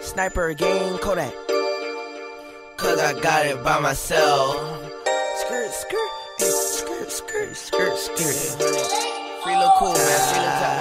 Sniper gang, Kodak. Cause I got it by myself. Skirt, skirt, skirt, skirt, skirt, skirt. Free little cool, man. Free little top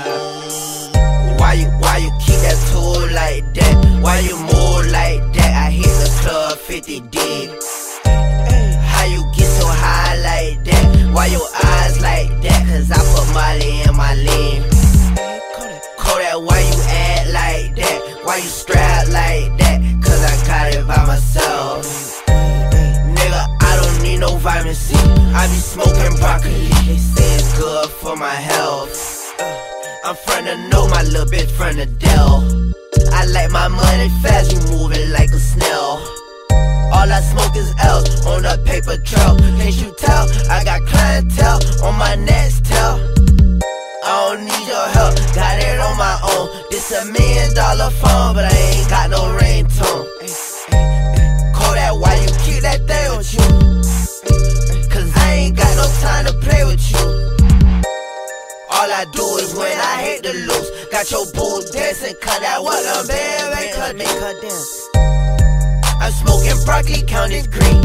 like Why you keep that tool like that? Why you move like that? I hit the club 50 deep. How you get so high like that? Why your eyes like that? Cause I put Molly in my lean. Kodak, why you act like that? Why you strap like that? Cause I got it by myself. Nigga, I don't need no vitamin C. I be smoking broccoli. They say it's good for my health. I'm front know my little bitch from the Dell. I like my money fast, you moving like a snail. All I smoke is L's on a paper trail. Can't you tell? I got clientele on my next tail. I don't need your help, got it on my own. This $1 million phone, but I ain't got no ringtone. Kodak, why you keep that thing with you? Cause I ain't got no time to play with you. All I do is when I hit the loose. Got your boo dancing, cut that what a band, make her dance. I'm smoking broccoli, count it green.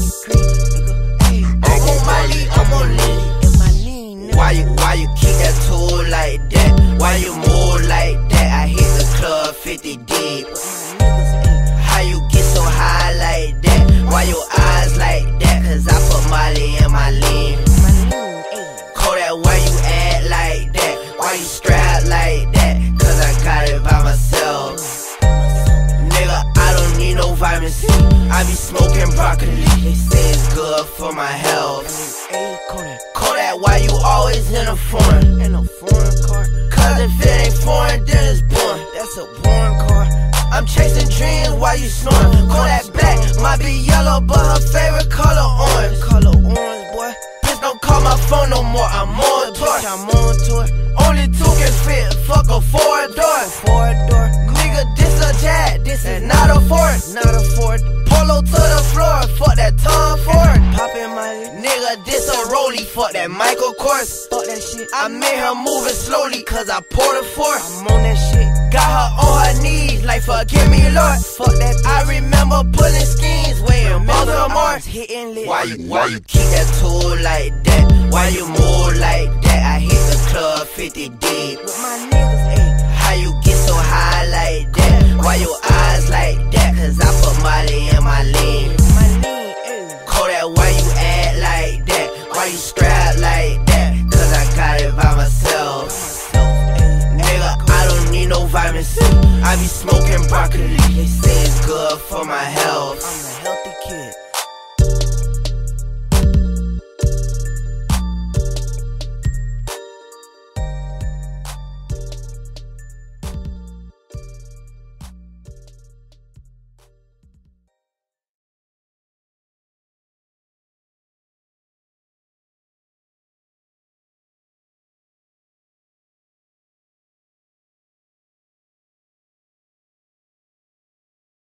I'm on Molly, I'm on lean. Why you keep that tool like that? Why you move like that? I hit the club 50 deep. How you get so high like that? Why your eyes like that? Cause I put Molly in my lean. Kodak, why you act like that? Why you strap like that? Cause I got it by myself. Nigga, I don't need no vitamin C. I be smoking broccoli. They say it's good for my health. Kodak, why you always in a foreign? In a foreign car. Cause if it ain't foreign, then it's boring. That's a boring car. I'm chasing dreams while you snoring. Kodak black, might be yellow, but her favorite color orange. Color orange, boy. Bitch, don't call my phone no more, I'm on tour. I'm on tour. Only two can fit, fuck a four-door. Four-door. Nigga, this a jet, this is not a Ford. Not a Ford. Polo to the floor, fuck that Tom Ford. Poppin' Molly. Nigga, this a rollie, fuck that Michael Kors. Fuck that shit. I made her moving slowly, cause I poured a force. I'm on that shit. Got her on her knees, like forgive me, Lord. Fuck that bitch. I remember pulling schemes, weighing Baltimore. Hitting lit. Why you keep that tool like that? Why you move like